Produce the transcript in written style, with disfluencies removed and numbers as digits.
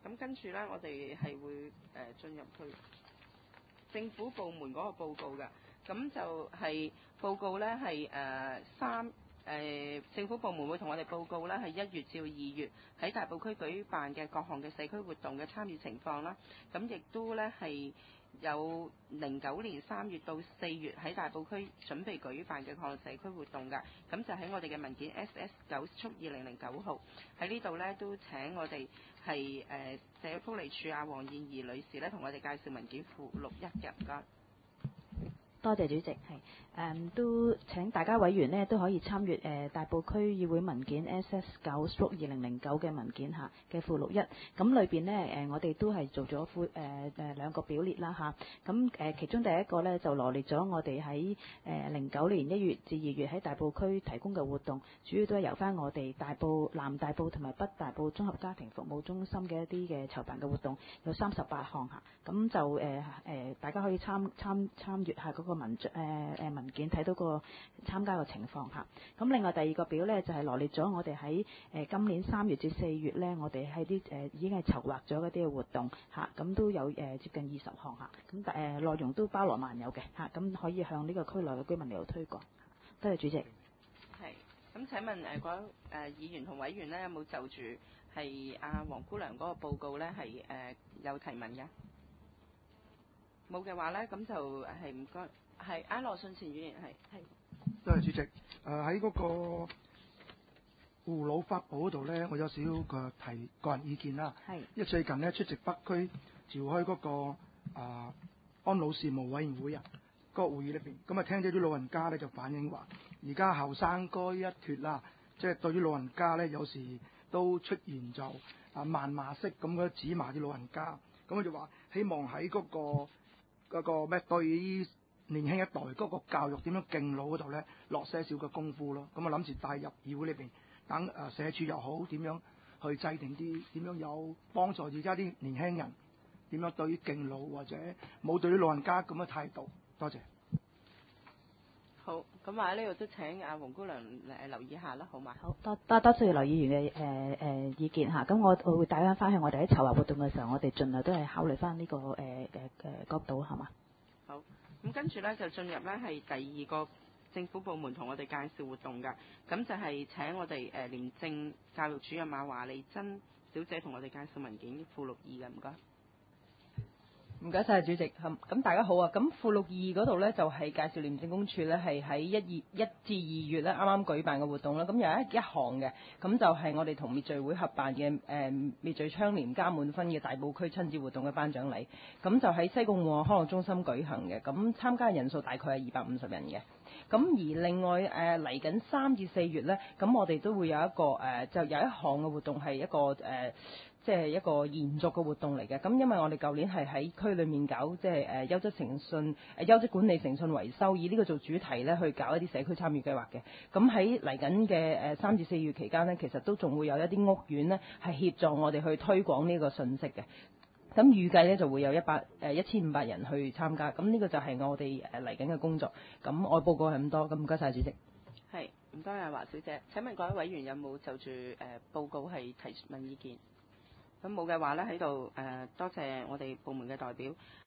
咁跟住咧，我哋係會進入去政府部門嗰個報告嘅。咁就係報告咧係政府部門會同我哋報告咧係1月至2月喺大埔區舉辦嘅各項嘅社區活動嘅參與情況啦。咁亦都咧係有09年3月到4月喺大埔區準備舉辦嘅各項社區活動㗎。咁就喺我哋嘅文件 SS9/2009號喺呢度咧都請我哋係社會福利署黃燕儀女士咧同我哋介紹文件附錄1嘅，唔該。 多謝主席，都請大家委員呢都可以參閱大埔區議會文件 SS9/2009嘅文件下嘅附錄1，咁裏邊呢，我哋都係做咗兩個表列啦嚇，咁其中第一個呢，就羅列咗我哋喺09年1月至2月喺大埔區提供嘅活動，主要都係由翻我哋南大埔同埋北大埔綜合家庭服務中心嘅一啲嘅籌辦嘅活動，有38項嚇，咁就大家可以參閱下嗰個文件，睇到個參加嘅情況嚇。咁另外第二個表呢，就係羅列咗我哋喺今年3月至4月呢，我哋喺啲已經係籌劃咗一啲嘅活動嚇，咁都有接近20項嚇，咁內容都包羅萬有嘅嚇，咁可以向呢個區內嘅居民嚟到推廣。多謝主席。 係，咁請問各位議員同委員呢，有冇就住係黃姑娘嗰個報告呢係有提問嘅？冇嘅話呢，咁就係唔該，係羅信前議員係。 多謝主席。喺嗰個護老法寶嗰度呢，我有少少個個人意見啦。係。因為最近呢，出席北區召開嗰個安老事務委員會個會議裏邊，咁聽咗啲老人家呢就反映話，而家後生哥一脱啦，即係對於老人家呢，有時都出現就謾罵式咁樣指罵啲老人家，咁佢就話希望喺嗰個咩對於年輕一代嗰個教育點樣敬老嗰度咧落些少嘅功夫咯。咁我諗住帶入議會裏邊，等社署又好點樣去制定啲點樣有幫助而家啲年輕人點樣對於敬老或者冇對於老人家咁嘅態度。多謝。 好，咁喺呢度都請黃姑娘留意下啦，好嘛？ 好多謝劉議員嘅意見嚇，咁我會帶翻去我哋喺籌劃活動嘅時候，我哋盡量都係考慮翻呢個角度，係嘛？ 好，咁跟住咧就進入咧係第二個政府部門同我哋介紹活動㗎，咁就係請我哋廉政教育主任馬華利珍小姐同我哋介紹文件附錄2嘅，唔該。 唔該晒主席，咁大家好啊！咁附錄2嗰度咧就係介紹廉政公署咧係喺1至2月咧啱啱舉辦嘅活動啦。咁有一項嘅，咁就係我哋同滅罪會合辦嘅滅罪倡廉加滿分嘅大埔區親子活動嘅頒獎禮。咁就喺西貢戶外康樂中心舉行嘅。咁參加人數大概係250人嘅。咁而另外嚟緊3至4月咧，咁我哋都會有一個就有一項嘅活動係一個即係一個延續嘅活動嚟嘅。咁因為我哋舊年係喺區裏面搞即係優質誠信優質管理誠信維修，以呢個做主題咧去搞一啲社區參與計劃嘅。咁喺嚟緊嘅3至4月期間呢，其實都仲會有一啲屋苑呢係協助我哋去推廣呢個信息嘅。咁預計咧就會有1500人去參加。咁呢個就係我哋嚟緊嘅工作。咁我報告係咁多。咁唔該晒主席。 係，唔該華小姐。請問各位委員有冇就住報告係提問意見？咁冇嘅話咧，喺度多謝我哋部門嘅代表。